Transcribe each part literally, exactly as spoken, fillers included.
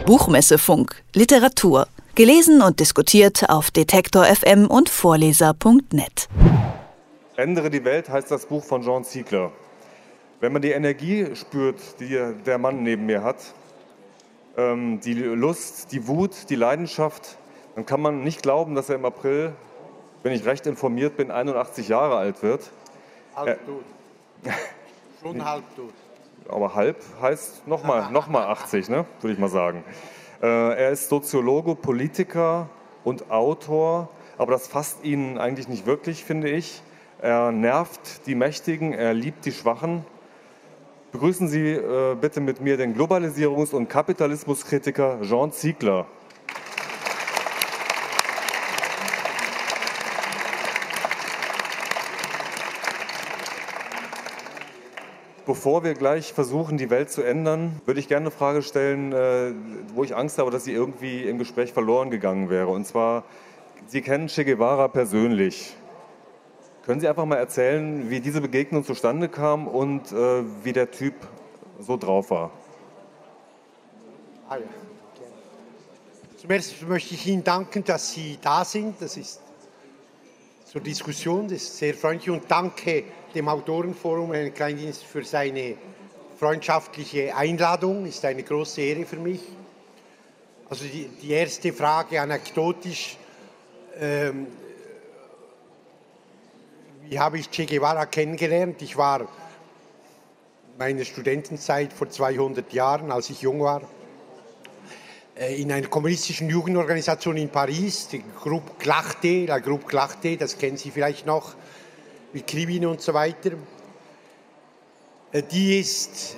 Buchmessefunk, Literatur. Gelesen und diskutiert auf Detektor F M und Vorleser punkt net. Ändere die Welt heißt das Buch von Jean Ziegler. Wenn man die Energie spürt, die der Mann neben mir hat, ähm, die Lust, die Wut, die Leidenschaft, dann kann man nicht glauben, dass er im April, wenn ich recht informiert bin, einundachtzig Jahre alt wird. Halb tot. Schon halb tot. Aber halb heißt nochmal noch mal achtzig, ne? Würde ich mal sagen. Äh, er ist Soziologe, Politiker und Autor, aber das fasst ihn eigentlich nicht wirklich, finde ich. Er nervt die Mächtigen, er liebt die Schwachen. Begrüßen Sie äh, bitte mit mir den Globalisierungs- und Kapitalismuskritiker Jean Ziegler. Bevor wir gleich versuchen, die Welt zu ändern, würde ich gerne eine Frage stellen, äh, wo ich Angst habe, dass sie irgendwie im Gespräch verloren gegangen wäre. Und zwar, Sie kennen Che Guevara persönlich. Können Sie einfach mal erzählen, wie diese Begegnung zustande kam und äh, wie der Typ so drauf war? Ah, ja. Zuerst möchte ich Ihnen danken, dass Sie da sind. Das ist zur Diskussion, das ist sehr freundlich. Und danke dem Autorenforum, Herrn Kleindienst, für seine freundschaftliche Einladung. Ist eine große Ehre für mich. Also die, die erste Frage anekdotisch. Ähm, wie habe ich Che Guevara kennengelernt? Ich war in meiner Studentenzeit vor zweihundert Jahren, als ich jung war, in einer kommunistischen Jugendorganisation in Paris, die Groupe Clarté, la Groupe Clarté, das kennen Sie vielleicht noch, mit Krivine und so weiter. Die ist,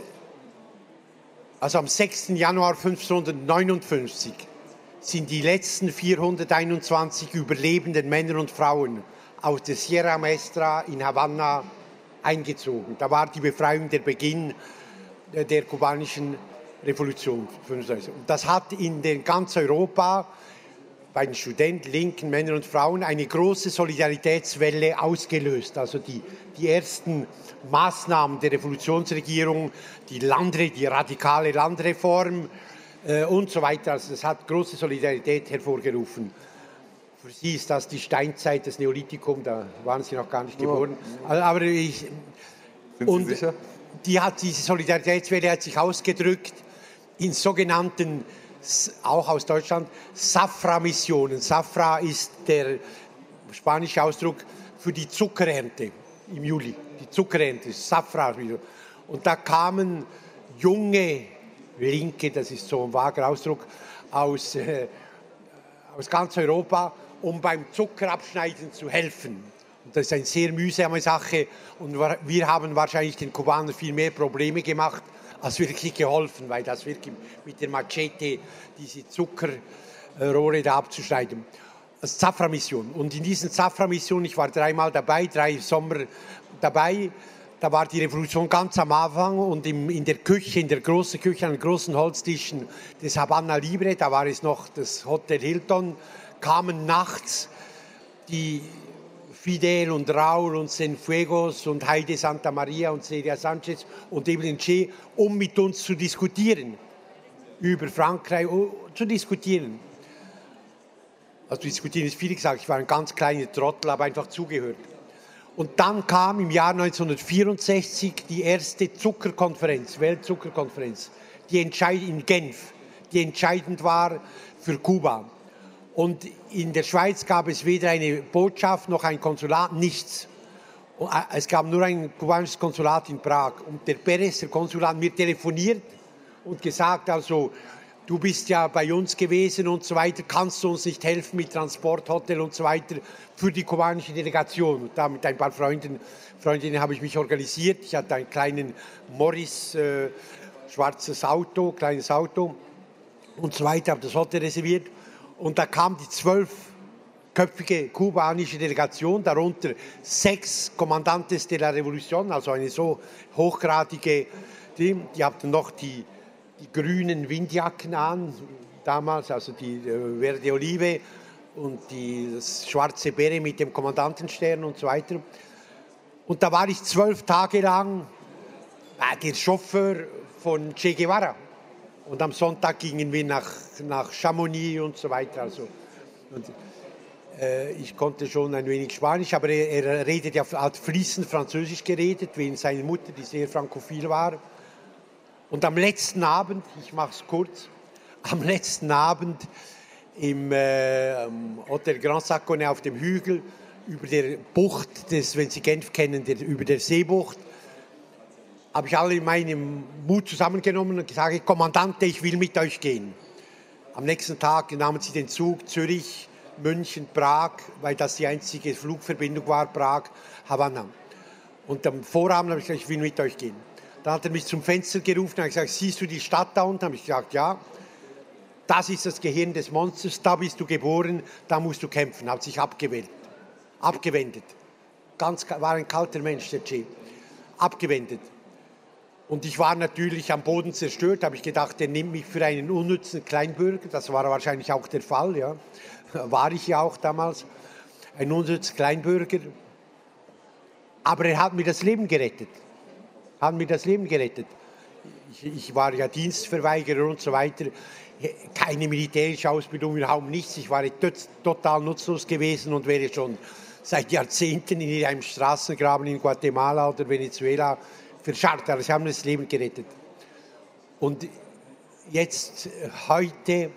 also am sechsten Januar fünfzehnhundertneunundfünfzig, sind die letzten vierhunderteinundzwanzig überlebenden Männer und Frauen aus der Sierra Maestra in Havanna eingezogen. Da war die Befreiung der Beginn der kubanischen Revolution. Und das hat in den ganz Europa bei den Studenten, linken Männern und Frauen eine große Solidaritätswelle ausgelöst. Also die, die ersten Maßnahmen der Revolutionsregierung, die, Landre, die radikale Landreform äh, und so weiter. Also das hat große Solidarität hervorgerufen. Für Sie ist das die Steinzeit, das Neolithikum, da waren Sie noch gar nicht geboren. Ja. Aber ich, Sind Sie und sicher? Die hat, diese Solidaritätswelle hat sich ausgedrückt in sogenannten, auch aus Deutschland, Safra-Missionen. Safra ist der spanische Ausdruck für die Zuckerernte im Juli. Die Zuckerernte, Safra. Und da kamen junge Linke, das ist so ein vager Ausdruck, aus, äh, aus ganz Europa, um beim Zuckerabschneiden zu helfen. Und das ist eine sehr mühsame Sache und wir haben wahrscheinlich den Kubanern viel mehr Probleme gemacht, als wirklich geholfen, weil das wirklich mit der Machete diese Zuckerrohre da abzuschneiden. Das Safra-Mission. Und in diesen Safra-Missionen, ich war dreimal dabei, drei Sommer dabei, da war die Revolution ganz am Anfang und im, in der Küche, in der großen Küche, an den großen Holztischen des Havana Libre, da war es noch das Hotel Hilton, kamen nachts die Fidel und Raúl und Cienfuegos und Heide Santa Maria und Celia Sanchez und eben Che, um mit uns zu diskutieren über Frankreich, zu diskutieren. Also diskutieren ist viel gesagt, ich war ein ganz kleiner Trottel, habe einfach zugehört. Und dann kam im Jahr neunzehnhundertvierundsechzig die erste Zuckerkonferenz, Weltzuckerkonferenz, die entscheidend in Genf, die entscheidend war für Kuba. Und in der Schweiz gab es weder eine Botschaft noch ein Konsulat, nichts. Es gab nur ein kubanisches Konsulat in Prag. Und der Pérez, der Konsul, hat mir telefoniert und gesagt, also, du bist ja bei uns gewesen und so weiter, kannst du uns nicht helfen mit Transporthotel und so weiter für die kubanische Delegation. Und da mit ein paar Freunden, Freundinnen habe ich mich organisiert. Ich hatte einen kleinen Morris, äh, schwarzes Auto, kleines Auto und so weiter, habe das Hotel reserviert. Und da kam die zwölfköpfige kubanische Delegation, darunter sechs Kommandantes de la Revolution, also eine so hochgradige, die, die hatten noch die, die grünen Windjacken an, damals, also die äh, Verde Olive und die, das schwarze Beret mit dem Kommandantenstern und so weiter. Und da war ich zwölf Tage lang äh, der Chauffeur von Che Guevara. Und am Sonntag gingen wir nach, nach Chamonix und so weiter. Also, und, äh, ich konnte schon ein wenig Spanisch, aber er, er redet ja, hat fließend Französisch geredet, wie seine Mutter, die sehr frankophil war. Und am letzten Abend, ich mache es kurz, am letzten Abend im äh, Hotel Grand Saconnet auf dem Hügel über der Bucht, des, wenn Sie Genf kennen, der, über der Seebucht, habe ich alle meinen Mut zusammengenommen und gesagt, Kommandante, ich will mit euch gehen. Am nächsten Tag nahmen sie den Zug Zürich, München, Prag, weil das die einzige Flugverbindung war, Prag, Havanna. Und am Vorabend habe ich gesagt, ich will mit euch gehen. Dann hat er mich zum Fenster gerufen und gesagt, siehst du die Stadt da unten? Habe ich gesagt, ja. Das ist das Gehirn des Monsters, da bist du geboren, da musst du kämpfen. Hat sich abgewendet. Abgewendet. Ganz, war ein kalter Mensch, der Che. Abgewendet. Und ich war natürlich am Boden zerstört, habe ich gedacht, der nimmt mich für einen unnützen Kleinbürger. Das war wahrscheinlich auch der Fall, ja. War ich ja auch damals. Ein unnützer Kleinbürger. Aber er hat mir das Leben gerettet. Hat mir das Leben gerettet. Ich, ich war ja Dienstverweigerer und so weiter. Keine militärische Ausbildung, überhaupt nichts. Ich war total nutzlos gewesen und wäre schon seit Jahrzehnten in einem Straßengraben in Guatemala oder Venezuela verscharrt, aber sie haben das Leben gerettet. Und jetzt, heute,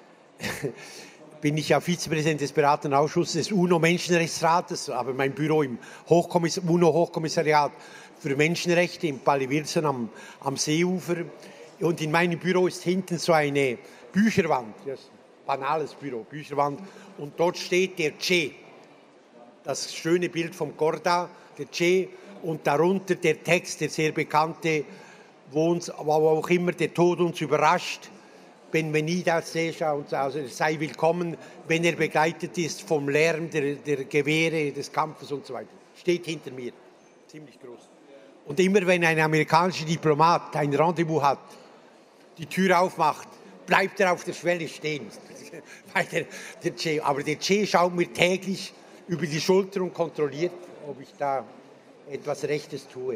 bin ich ja Vizepräsident des beratenden Ausschusses des UNO-Menschenrechtsrates, aber mein Büro im Hochkommiss- UNO-Hochkommissariat für Menschenrechte in Palivirsen am, am Seeufer. Und in meinem Büro ist hinten so eine Bücherwand, das ist ein banales Büro, Bücherwand, und dort steht der Che, das schöne Bild vom Korda, der Che, und darunter der Text, der sehr bekannte, wo uns, wo auch immer der Tod uns überrascht, Benvenida Seja, also sei willkommen, wenn er begleitet ist vom Lärm der, der Gewehre, des Kampfes und so weiter. Steht hinter mir, ziemlich groß. Und immer wenn ein amerikanischer Diplomat ein Rendezvous hat, die Tür aufmacht, bleibt er auf der Schwelle stehen. Weil der, der Che, aber der Che schaut mir täglich über die Schulter und kontrolliert, ob ich da etwas Rechtes tue.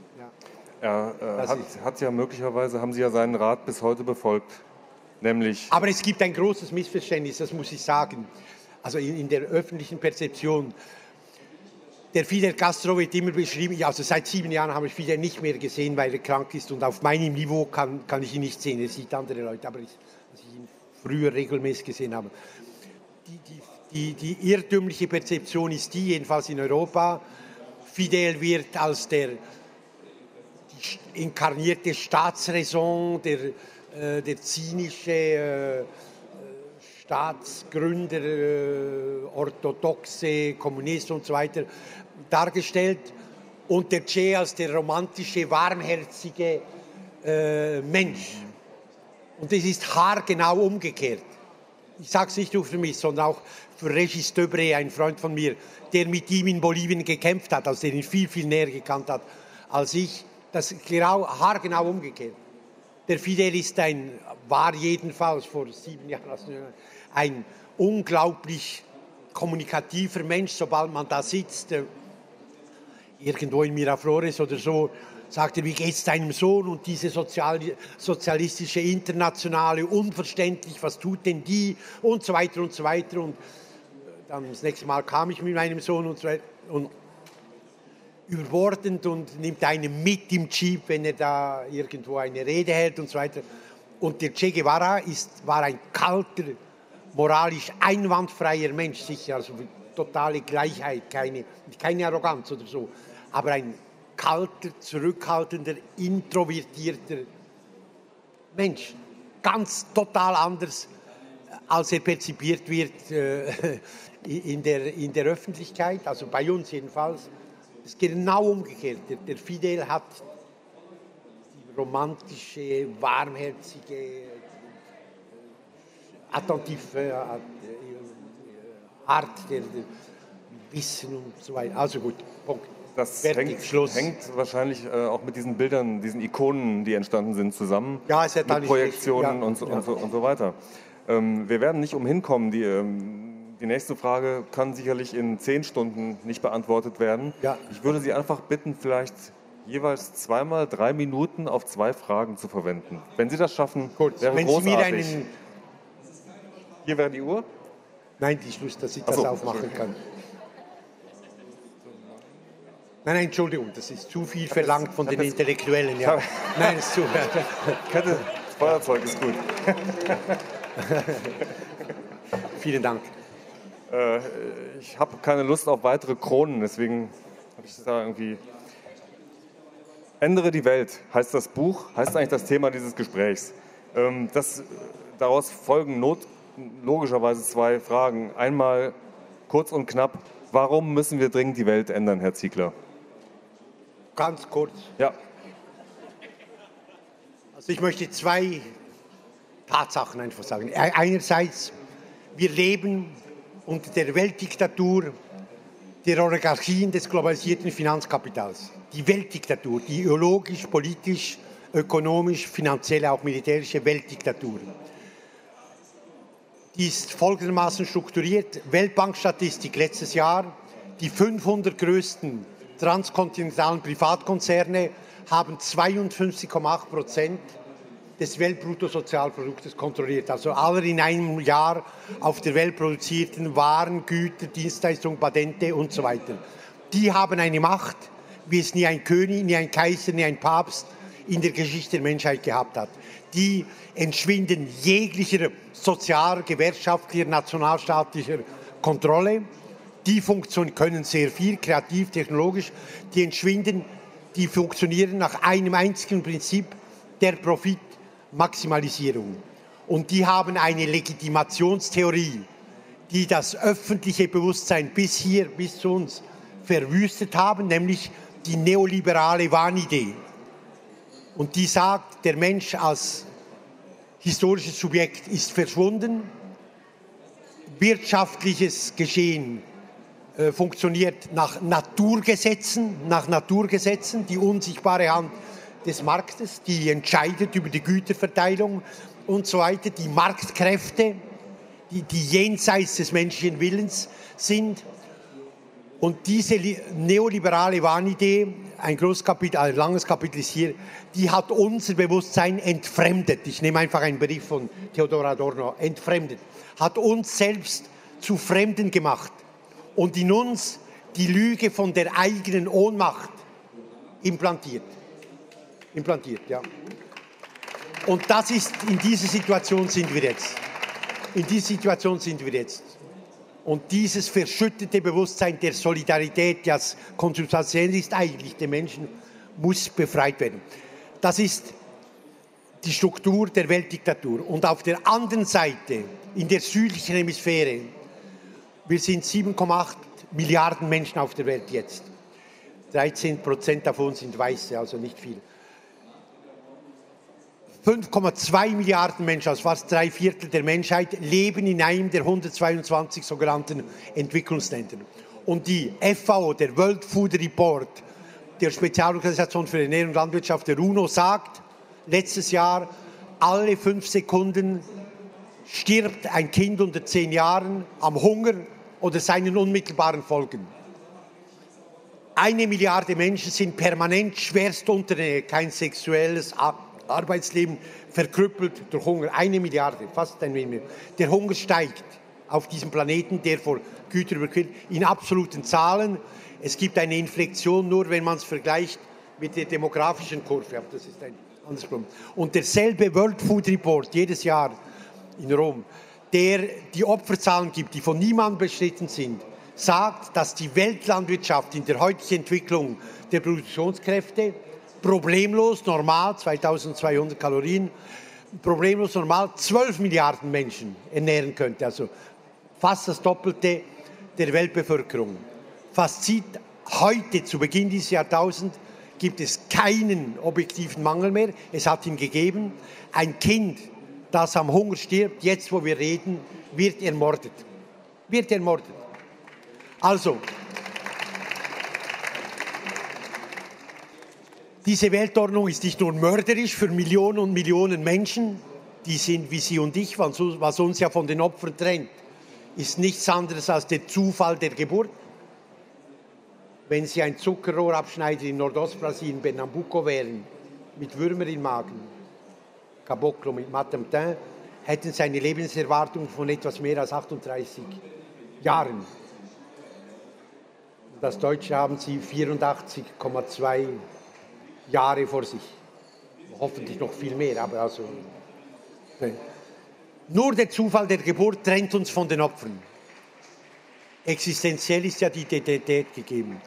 Ja. Er äh, hat, hat ja möglicherweise, haben Sie ja seinen Rat bis heute befolgt, nämlich... Aber es gibt ein großes Missverständnis, das muss ich sagen, also in, in der öffentlichen Perzeption. Der Fidel Castro wird immer beschrieben, also seit sieben Jahren habe ich Fidel nicht mehr gesehen, weil er krank ist und auf meinem Niveau kann, kann ich ihn nicht sehen, er sieht andere Leute, aber ich, dass ich ihn früher regelmäßig gesehen habe. Die, die, die, die irrtümliche Perzeption ist die, jedenfalls in Europa, Fidel wird als der die inkarnierte Staatsräson, der, äh, der zynische äh, Staatsgründer, äh, orthodoxe Kommunist und so weiter dargestellt und der Che als der romantische, warmherzige äh, Mensch. Und das ist haargenau umgekehrt. Ich sage es nicht nur für mich, sondern auch für Regis Debré, ein Freund von mir, der mit ihm in Bolivien gekämpft hat, also der ihn viel, viel näher gekannt hat als ich. Das ist genau, haargenau umgekehrt. Der Fidel ist ein, war jedenfalls vor sieben Jahren, ein unglaublich kommunikativer Mensch, sobald man da sitzt, äh, irgendwo in Miraflores oder so, sagt er, wie geht's deinem Sohn und diese Sozial sozialistische Internationale, unverständlich, was tut denn die und so weiter und so weiter. Und dann das nächste Mal kam ich mit meinem Sohn und so weiter und überbordend und nimmt einen mit im Jeep, wenn er da irgendwo eine Rede hält und so weiter. Und der Che Guevara ist, war ein kalter, moralisch einwandfreier Mensch, sicher, also totale Gleichheit, keine, keine Arroganz oder so, aber ein kalter, zurückhaltender, introvertierter Mensch. Ganz total anders, als er perzipiert wird äh, in, der, in der Öffentlichkeit, also bei uns jedenfalls. Es ist genau umgekehrt. Der, der Fidel hat die romantische, warmherzige, äh, attentive äh, Art der, der Wissen und so weiter. Also gut, Punkt. Das Fertig, hängt, Schluss. hängt wahrscheinlich äh, auch mit diesen Bildern, diesen Ikonen, die entstanden sind, zusammen. Ja, es hat mit Projektionen ja, und, so, ja. und, so, und so weiter. Ähm, wir werden nicht umhin kommen. Die, ähm, die nächste Frage kann sicherlich in zehn Stunden nicht beantwortet werden. Ja. Ich würde Sie einfach bitten, vielleicht jeweils zweimal drei Minuten auf zwei Fragen zu verwenden. Wenn Sie das schaffen, Kurz, wäre wenn großartig. Sie mir einen... Hier wäre die Uhr. Nein, die Schluss, dass ich das Ach so, aufmachen kann. Nein, nein, Entschuldigung, das ist zu viel verlangt von den Intellektuellen. Ja. Nein, es ist zu... Kette, das Feuerzeug ist gut. Vielen Dank. Äh, ich habe keine Lust auf weitere Kronen, deswegen habe ich da irgendwie... Ändere die Welt heißt das Buch, heißt eigentlich das Thema dieses Gesprächs. Ähm, das, daraus folgen not, logischerweise zwei Fragen. Einmal kurz und knapp, warum müssen wir dringend die Welt ändern, Herr Ziegler? Ganz kurz. Ja. Also ich möchte zwei Tatsachen einfach sagen. Einerseits, wir leben unter der Weltdiktatur der Oligarchien des globalisierten Finanzkapitals. Die Weltdiktatur, die ideologisch, politisch, ökonomisch, finanziell, auch militärische Weltdiktatur. Die ist folgendermaßen strukturiert. Weltbankstatistik letztes Jahr, die fünfhundert größten transkontinentalen Privatkonzerne haben zweiundfünfzig Komma acht Prozent des Weltbruttosozialproduktes kontrolliert. Also alle in einem Jahr auf der Welt produzierten Waren, Güter, Dienstleistungen, Patente und so weiter. Die haben eine Macht, wie es nie ein König, nie ein Kaiser, nie ein Papst in der Geschichte der Menschheit gehabt hat. Die entschwinden jeglicher sozial, gewerkschaftlicher, nationalstaatlicher Kontrolle. Die funktionieren, können sehr viel, kreativ, technologisch. Die entschwinden, die funktionieren nach einem einzigen Prinzip der Profitmaximalisierung. Und die haben eine Legitimationstheorie, die das öffentliche Bewusstsein bis hier, bis zu uns verwüstet haben, nämlich die neoliberale Wahnidee. Und die sagt, der Mensch als historisches Subjekt ist verschwunden, wirtschaftliches Geschehen äh, funktioniert nach Naturgesetzen, nach Naturgesetzen, die unsichtbare Hand des Marktes, die entscheidet über die Güterverteilung und so weiter, die Marktkräfte, die, die jenseits des menschlichen Willens sind. Und diese neoliberale Wahnidee, ein großes Kapitel, ein langes Kapitel ist hier, die hat unser Bewusstsein entfremdet. Ich nehme einfach einen Brief von Theodor Adorno, entfremdet. Hat uns selbst zu Fremden gemacht und in uns die Lüge von der eigenen Ohnmacht implantiert. Implantiert, ja. Und das ist, in dieser Situation sind wir jetzt. In dieser Situation sind wir jetzt. Und dieses verschüttete Bewusstsein der Solidarität, das konsubstanziell ist eigentlich der Menschen, muss befreit werden. Das ist die Struktur der Weltdiktatur. Und auf der anderen Seite, in der südlichen Hemisphäre, wir sind sieben Komma acht Milliarden Menschen auf der Welt jetzt. dreizehn Prozent davon sind Weiße, also nicht viel. fünf Komma zwei Milliarden Menschen, also fast drei Viertel der Menschheit, leben in einem der hundertzweiundzwanzig sogenannten Entwicklungsländer. Und die F A O, der World Food Report, der Spezialorganisation für Ernährung und Landwirtschaft der UNO, sagt, letztes Jahr, alle fünf Sekunden stirbt ein Kind unter zehn Jahren am Hunger oder seinen unmittelbaren Folgen. Eine Milliarde Menschen sind permanent schwerst unterernährt, kein sexuelles Arbeitsleben, verkrüppelt durch Hunger. Eine Milliarde, fast ein wenig mehr. Der Hunger steigt auf diesem Planeten, der vor Gütern überquillt, in absoluten Zahlen. Es gibt eine Inflexion nur, wenn man es vergleicht mit der demografischen Kurve. Aber das ist ein anderes Problem. Und derselbe World Food Report jedes Jahr in Rom, der die Opferzahlen gibt, die von niemandem bestritten sind, sagt, dass die Weltlandwirtschaft in der heutigen Entwicklung der Produktionskräfte problemlos normal, zweitausendzweihundert Kalorien, problemlos normal zwölf Milliarden Menschen ernähren könnte. Also fast das Doppelte der Weltbevölkerung. Fazit, heute zu Beginn dieses Jahrtausends gibt es keinen objektiven Mangel mehr. Es hat ihn gegeben. Ein Kind, das am Hunger stirbt, jetzt wo wir reden, wird ermordet. Wird ermordet. Also, diese Weltordnung ist nicht nur mörderisch für Millionen und Millionen Menschen, die sind wie Sie und ich, was uns ja von den Opfern trennt, ist nichts anderes als der Zufall der Geburt. wenn Sie ein Zuckerrohrabschneider in Nordostbrasilien, Pernambuco wären, mit Würmer im Magen, Caboclo mit Matamtin, hätten Sie eine Lebenserwartung von etwas mehr als achtunddreißig Jahren. Das Deutsche haben Sie vierundachtzig Komma zwei Jahre vor sich. Hoffentlich noch viel mehr, aber also... Okay. Nur der Zufall der Geburt trennt uns von den Opfern. Existenziell ist ja die Identität gegeben.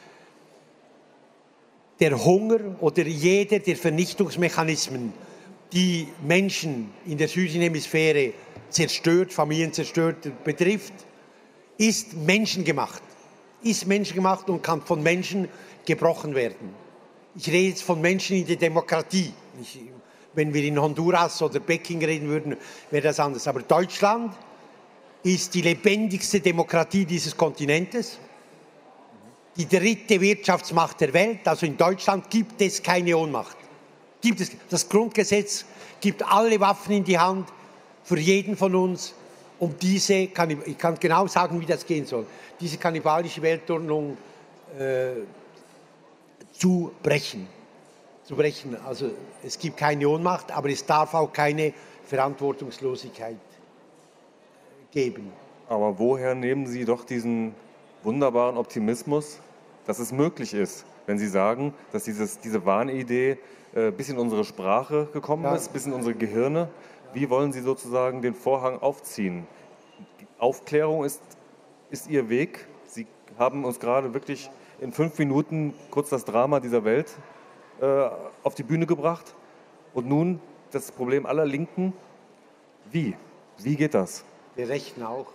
Der Hunger oder jeder der Vernichtungsmechanismen, die Menschen in der südlichen Hemisphäre zerstört, Familien zerstört, betrifft, ist menschengemacht. Ist menschengemacht und kann von Menschen gebrochen werden. Ich rede jetzt von Menschen in der Demokratie. Ich, wenn wir in Honduras oder Peking reden würden, wäre das anders. Aber Deutschland ist die lebendigste Demokratie dieses Kontinentes. Die dritte Wirtschaftsmacht der Welt. Also in Deutschland gibt es keine Ohnmacht. Gibt es, das Grundgesetz gibt alle Waffen in die Hand für jeden von uns, um diese, ich kann genau sagen, wie das gehen soll, diese kannibalische Weltordnung äh, zu brechen. Zu brechen. Also es gibt keine Ohnmacht, aber es darf auch keine Verantwortungslosigkeit geben. Aber woher nehmen Sie doch diesen wunderbaren Optimismus, dass es möglich ist, wenn Sie sagen, dass dieses, diese Wahnidee äh, bis in unsere Sprache gekommen ja. ist, bis in unsere Gehirne? Wie wollen Sie sozusagen den Vorhang aufziehen? Die Aufklärung ist, ist Ihr Weg. Sie haben uns gerade wirklich in fünf Minuten kurz das Drama dieser Welt äh, auf die Bühne gebracht. Und nun das Problem aller Linken. Wie? Wie geht das? Wir Rechten auch.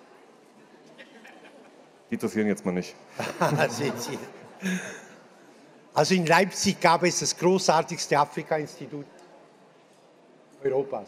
Die interessieren jetzt mal nicht. Also in Leipzig gab es das großartigste Afrika-Institut Europas.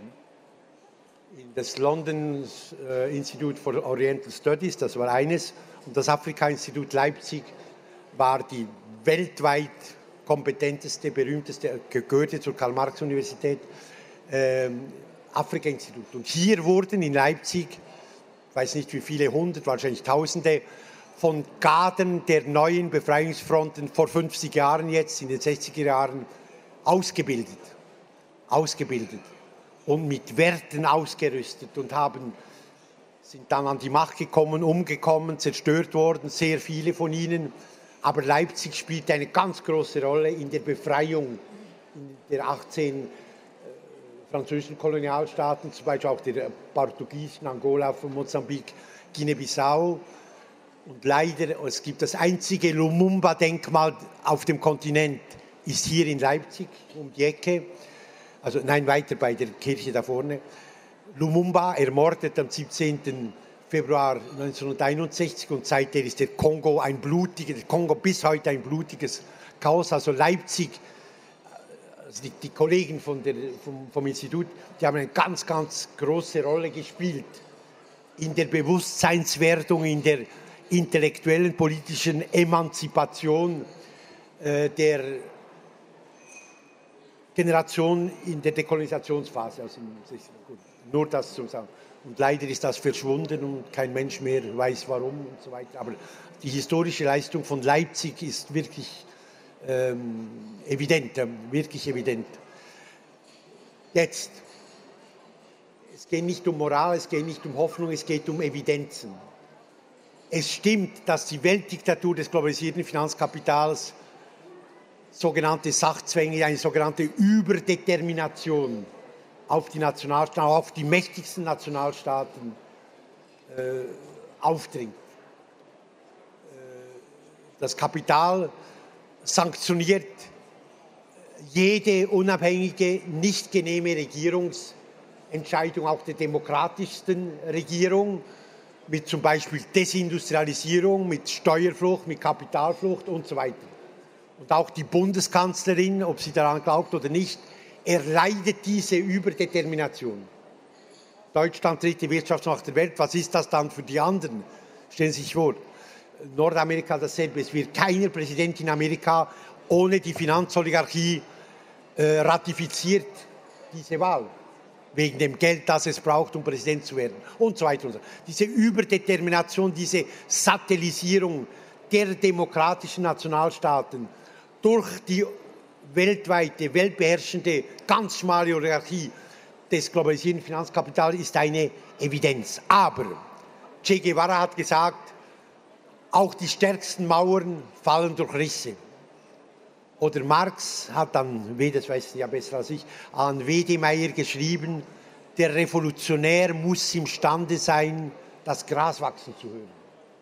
Das London äh, Institute for Oriental Studies, das war eines. Und das Afrika-Institut Leipzig war die weltweit kompetenteste, berühmteste, gehörte zur Karl-Marx-Universität, äh, Afrika-Institut. Und hier wurden in Leipzig, ich weiß nicht wie viele hundert, wahrscheinlich Tausende, von Kadern der neuen Befreiungsfronten vor fünfzig Jahren jetzt, in den sechziger Jahren, ausgebildet. Ausgebildet. Und mit Werten ausgerüstet und haben, sind dann an die Macht gekommen, umgekommen, zerstört worden, sehr viele von ihnen. Aber Leipzig spielt eine ganz große Rolle in der Befreiung der achtzehn äh, französischen Kolonialstaaten, zum Beispiel auch der portugiesischen, Angola, von Mosambik, Guinea-Bissau. Und leider, es gibt das einzige Lumumba-Denkmal auf dem Kontinent, ist hier in Leipzig, um die Ecke. Also nein, weiter bei der Kirche da vorne. Lumumba ermordet am siebzehnten Februar neunzehnhunderteinundsechzig und seitdem ist der Kongo ein blutiges, der Kongo bis heute ein blutiges Chaos. Also Leipzig, also die, die Kollegen von der, vom, vom Institut, die haben eine ganz, ganz große Rolle gespielt in der Bewusstseinswerdung, in der intellektuellen, politischen Emanzipation äh, der Generation in der Dekolonisationsphase. Also nur das zu sagen. Und leider ist das verschwunden und kein Mensch mehr weiß warum und so weiter. Aber die historische Leistung von Leipzig ist wirklich ähm, evident, äh, wirklich evident. Jetzt, es geht nicht um Moral, es geht nicht um Hoffnung, es geht um Evidenzen. Es stimmt, dass die Weltdiktatur des globalisierten Finanzkapitals sogenannte Sachzwänge, eine sogenannte Überdetermination auf die Nationalstaaten, auf die mächtigsten Nationalstaaten äh, aufdringt. Äh, das Kapital sanktioniert jede unabhängige, nicht genehme Regierungsentscheidung, auch der demokratischsten Regierung, mit zum Beispiel Desindustrialisierung, mit Steuerflucht, mit Kapitalflucht und so weiter. Und auch die Bundeskanzlerin, ob sie daran glaubt oder nicht, erleidet diese Überdetermination. Deutschland, dritte Wirtschaftsmacht der Welt, was ist das dann für die anderen? Stellen Sie sich vor, Nordamerika dasselbe. Es wird keiner Präsident in Amerika ohne die Finanzoligarchie äh, ratifiziert diese Wahl. Wegen dem Geld, das es braucht, um Präsident zu werden und so weiter. Und so. Diese Überdetermination, diese Satellisierung der demokratischen Nationalstaaten durch die weltweite, weltbeherrschende, ganz schmale Oligarchie des globalisierten Finanzkapitals ist eine Evidenz. Aber Che Guevara hat gesagt, auch die stärksten Mauern fallen durch Risse. Oder Marx hat an, das weiß ich ja besser als ich, an Wedemeyer geschrieben, der Revolutionär muss imstande sein, das Gras wachsen zu hören.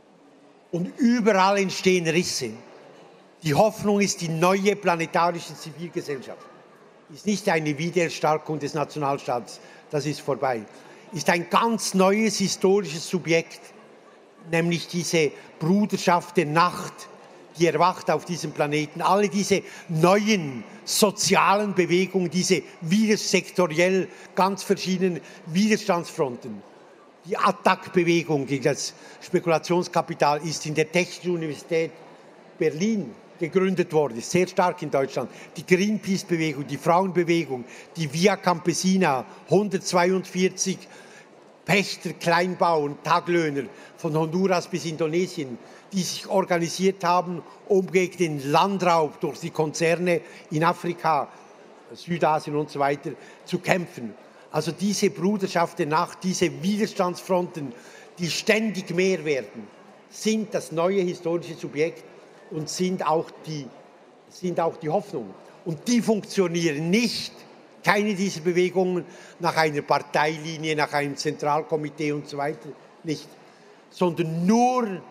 Und überall entstehen Risse. Die Hoffnung ist die neue planetarische Zivilgesellschaft. Ist nicht eine Wiedererstarkung des Nationalstaats, das ist vorbei. Ist ein ganz neues historisches Subjekt, nämlich diese Bruderschaft der Nacht, die erwacht auf diesem Planeten. Alle diese neuen sozialen Bewegungen, diese widersektoriell ganz verschiedenen Widerstandsfronten. Die Attac-Bewegung gegen das Spekulationskapital ist in der Technischen Universität Berlin gegründet worden, ist sehr stark in Deutschland. Die Greenpeace-Bewegung, die Frauenbewegung, die Via Campesina, hundertzweiundvierzig Pächter, Kleinbauern und Taglöhner von Honduras bis Indonesien, die sich organisiert haben, um gegen den Landraub durch die Konzerne in Afrika, Südasien und so weiter zu kämpfen. Also diese Bruderschaft der Nacht, diese Widerstandsfronten, die ständig mehr werden, sind das neue historische Subjekt und sind auch die, sind auch die Hoffnung. Und die funktionieren nicht, keine dieser Bewegungen, nach einer Parteilinie, nach einem Zentralkomitee und so weiter, nicht. Sondern nur,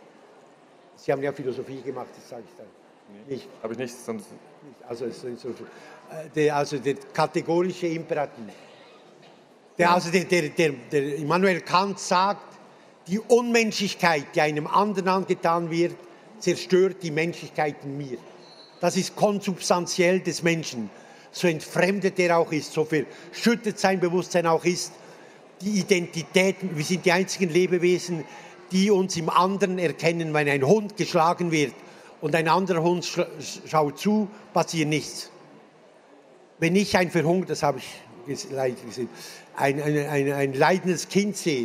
Sie haben ja Philosophie gemacht, das sage ich dann. Nee, nicht. Habe ich nicht. Sonst also, der, also der kategorische Imperativ. Der, also der, der, der, der Immanuel Kant sagt, die Unmenschlichkeit, die einem anderen angetan wird, zerstört die Menschlichkeit in mir. Das ist konsubstanziell des Menschen. So entfremdet er auch ist, so verschüttet sein Bewusstsein auch ist. Die Identität, wir sind die einzigen Lebewesen, die uns im anderen erkennen. Wenn ein Hund geschlagen wird und ein anderer Hund sch- schaut zu, passiert nichts. Wenn ich ein verhungert, das habe ich gesehen, ein, ein, ein, ein leidendes Kind sehe,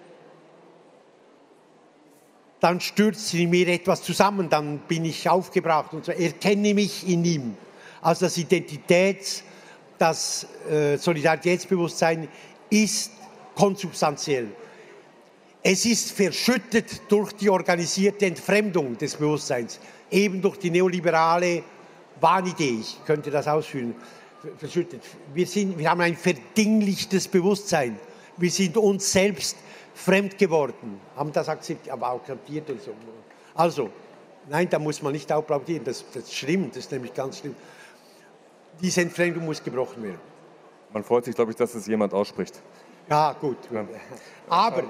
dann stürzt in mir etwas zusammen, dann bin ich aufgebracht und so, erkenne mich in ihm. Also das Identitäts-, das äh, Solidaritätsbewusstsein ist konsubstanziell. Es ist verschüttet durch die organisierte Entfremdung des Bewusstseins, eben durch die neoliberale Wahnidee, ich könnte das ausführen, verschüttet. Wir, sind, wir haben ein verdinglichtes Bewusstsein. Wir sind uns selbst fremd geworden, haben das akzeptiert, aber auch akzeptiert und so. Also, nein, da muss man nicht applaudieren, das, das ist schlimm, das ist nämlich ganz schlimm. Diese Entfremdung muss gebrochen werden. Man freut sich, glaube ich, dass es jemand ausspricht. Ja, gut. Ja. Aber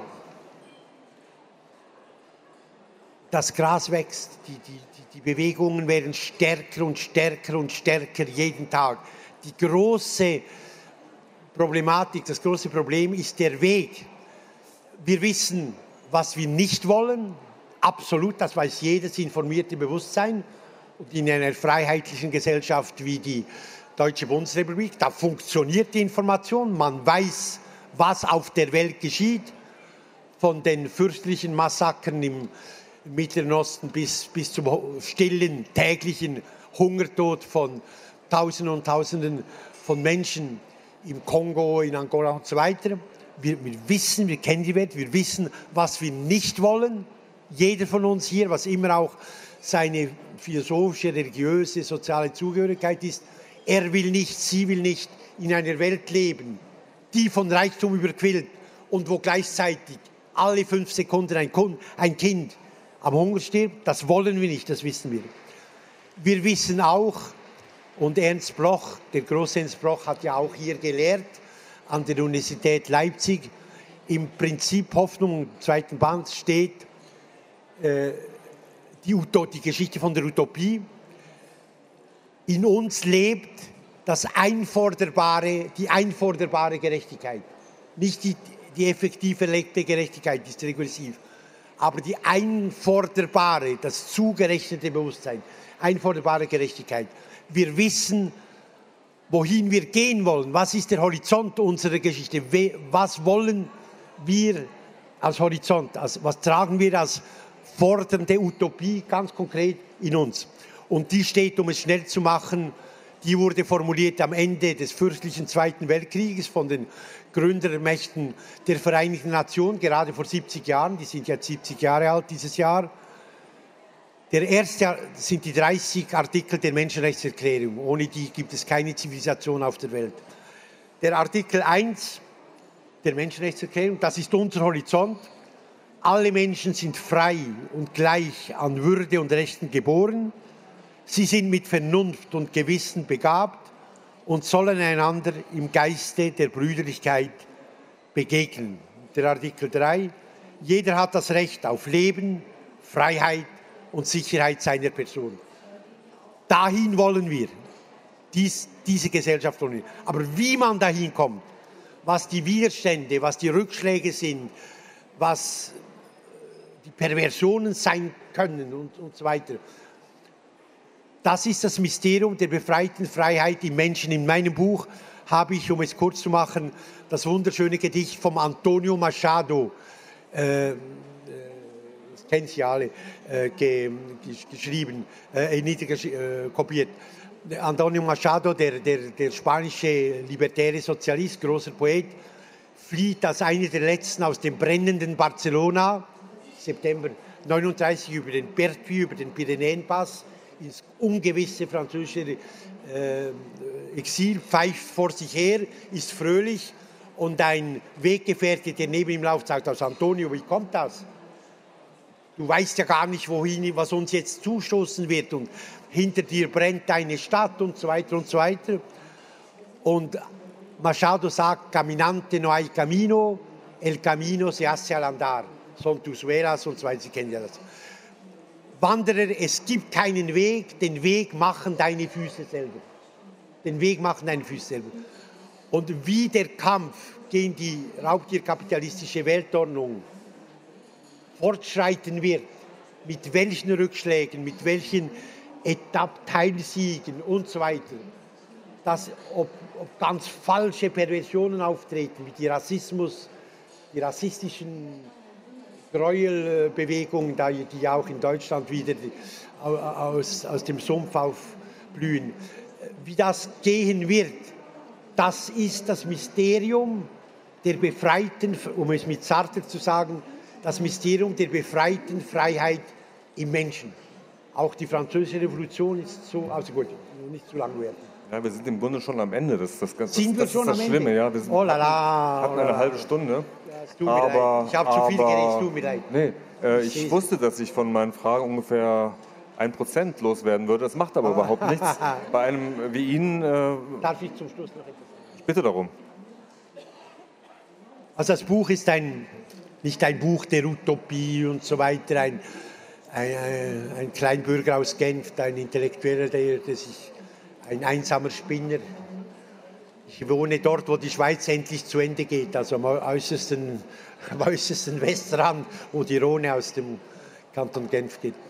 das Gras wächst, die, die, die Bewegungen werden stärker und stärker und stärker jeden Tag. Die große Problematik, das große Problem ist der Weg. Wir wissen, was wir nicht wollen, absolut, das weiß jedes informierte Bewusstsein. Und in einer freiheitlichen Gesellschaft wie die Deutsche Bundesrepublik, da funktioniert die Information, man weiß, was auf der Welt geschieht, von den fürstlichen Massakern im Mittleren Osten bis, bis zum stillen, täglichen Hungertod von Tausenden und Tausenden von Menschen im Kongo, in Angola und so weiter. Wir, wir wissen, wir kennen die Welt, wir wissen, was wir nicht wollen. Jeder von uns hier, was immer auch seine philosophische, religiöse, soziale Zugehörigkeit ist, er will nicht, sie will nicht in einer Welt leben, die von Reichtum überquillt und wo gleichzeitig alle fünf Sekunden ein, Kund, ein Kind am Hunger stirbt. Das wollen wir nicht, das wissen wir. Wir wissen auch, und Ernst Bloch, der große Ernst Bloch, hat ja auch hier gelehrt, an der Universität Leipzig, im Prinzip Hoffnung, im zweiten Band steht äh, die, Uto- die Geschichte von der Utopie. In uns lebt das einforderbare, die einforderbare Gerechtigkeit. Nicht die, die effektiv erlegte Gerechtigkeit, die ist regressiv, aber die einforderbare, das zugerechnete Bewusstsein, einforderbare Gerechtigkeit. Wir wissen, wohin wir gehen wollen. Was ist der Horizont unserer Geschichte? Was wollen wir als Horizont? Was tragen wir als fordernde Utopie, ganz konkret in uns. Und die steht, um es schnell zu machen, die wurde formuliert am Ende des fürchterlichen Zweiten Weltkrieges von den Gründermächten der Vereinten Nationen, gerade vor siebzig Jahren, die sind jetzt siebzig Jahre alt dieses Jahr. Der erste sind die dreißig Artikel der Menschenrechtserklärung, ohne die gibt es keine Zivilisation auf der Welt. Der Artikel eins der Menschenrechtserklärung, das ist unser Horizont. Alle Menschen sind frei und gleich an Würde und Rechten geboren. Sie sind mit Vernunft und Gewissen begabt und sollen einander im Geiste der Brüderlichkeit begegnen. Der Artikel drei. Jeder hat das Recht auf Leben, Freiheit und Sicherheit seiner Person. Dahin wollen wir. Dies, diese Gesellschaft wollen wir. Aber wie man dahin kommt, was die Widerstände, was die Rückschläge sind, was die Perversionen sein können und, und so weiter, das ist das Mysterium der befreiten Freiheit im Menschen. In meinem Buch habe ich, um es kurz zu machen, das wunderschöne Gedicht vom Antonio Machado, äh, das kennen Sie alle, äh, ge, geschrieben, äh, äh, kopiert. Antonio Machado, der, der, der spanische libertäre Sozialist, großer Poet, flieht als einer der letzten aus dem brennenden Barcelona, September neununddreißig, über den Pertuis, über den Pyrenäenpass, ins ungewisse französische äh, Exil, pfeift vor sich her, ist fröhlich und ein Weggefährte, der neben ihm läuft, sagt aus Antonio, wie kommt das? Du weißt ja gar nicht, wohin, was uns jetzt zustoßen wird und hinter dir brennt deine Stadt und so weiter und so weiter. Und Machado sagt, caminante no hay camino, el camino se hace al andar, son tus velas und so weiter, Sie kennen ja das. Wanderer, es gibt keinen Weg, den Weg machen deine Füße selber. Den Weg machen deine Füße selber. Und wie der Kampf gegen die raubtierkapitalistische Weltordnung fortschreiten wird, mit welchen Rückschlägen, mit welchen Etapp-Teilsiegen und so weiter, dass ob, ob ganz falsche Perversionen auftreten, wie die Rassismus, die rassistischen Gräuelbewegungen, die auch in Deutschland wieder aus, aus dem Sumpf aufblühen. Wie das gehen wird, das ist das Mysterium der befreiten, um es mit Sartre zu sagen, das Mysterium der befreiten Freiheit im Menschen. Auch die Französische Revolution ist so, also gut, nicht zu lang werden. Ja, wir sind im Grunde schon am Ende. Das, das, das, sind das, wir das schon ist das am Schlimme. Ende? Ja, wir sind, oh la la, hatten oh la eine la. halbe Stunde. Ja, es tut mir aber, leid. Ich habe zu viel geredet, es tut mir leid. Nee, äh, ich, ich wusste, dass ich von meinen Fragen ungefähr ein Prozent loswerden würde. Das macht aber überhaupt nichts. Bei einem wie Ihnen... Äh, Darf ich zum Schluss noch etwas sagen? Ich bitte darum. Also das Buch ist ein, nicht ein Buch der Utopie und so weiter, ein, ein, ein, ein Kleinbürger aus Genf, ein Intellektueller, der, der sich, ein einsamer Spinner. Ich wohne dort, wo die Schweiz endlich zu Ende geht, also am äußersten, am äußersten Westrand, wo die Rhone aus dem Kanton Genf geht.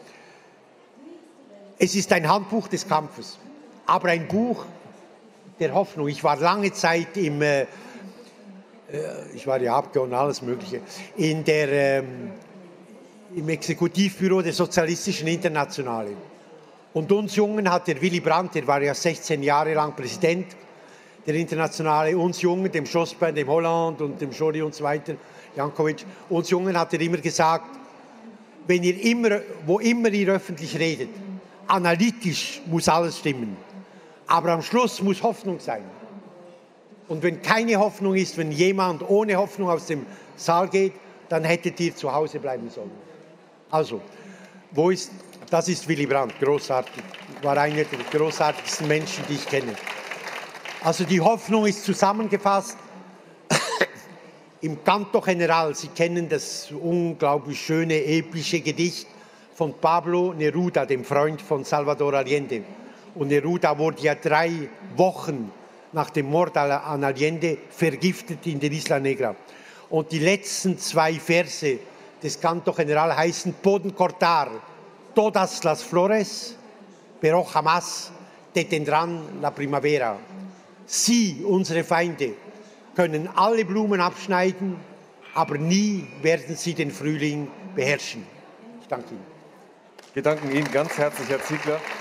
Es ist ein Handbuch des Kampfes, aber ein Buch der Hoffnung. Ich war lange Zeit im, äh, ich war ja Abgeordneter, alles Mögliche, in der, ähm, im Exekutivbüro der Sozialistischen Internationale. Und uns Jungen hat der Willy Brandt, der war ja sechzehn Jahre lang Präsident der Internationale, uns Jungen, dem Jospin, dem Hollande und dem Joly und so weiter, Jankovic, uns Jungen hat er immer gesagt, wenn ihr immer, wo immer ihr öffentlich redet, analytisch muss alles stimmen, aber am Schluss muss Hoffnung sein. Und wenn keine Hoffnung ist, wenn jemand ohne Hoffnung aus dem Saal geht, dann hättet ihr zu Hause bleiben sollen. Also, wo ist, das ist Willy Brandt, großartig, war einer der großartigsten Menschen, die ich kenne. Also die Hoffnung ist zusammengefasst im Canto General. Sie kennen das unglaublich schöne, epische Gedicht von Pablo Neruda, dem Freund von Salvador Allende. Und Neruda wurde ja drei Wochen nach dem Mord an Allende vergiftet in der Isla Negra. Und die letzten zwei Verse des Canto General heißen Pueden cortar todas las flores, pero jamás detendrán la primavera. Sie, unsere Feinde, können alle Blumen abschneiden, aber nie werden sie den Frühling beherrschen. Ich danke Ihnen. Wir danken Ihnen ganz herzlich, Herr Ziegler.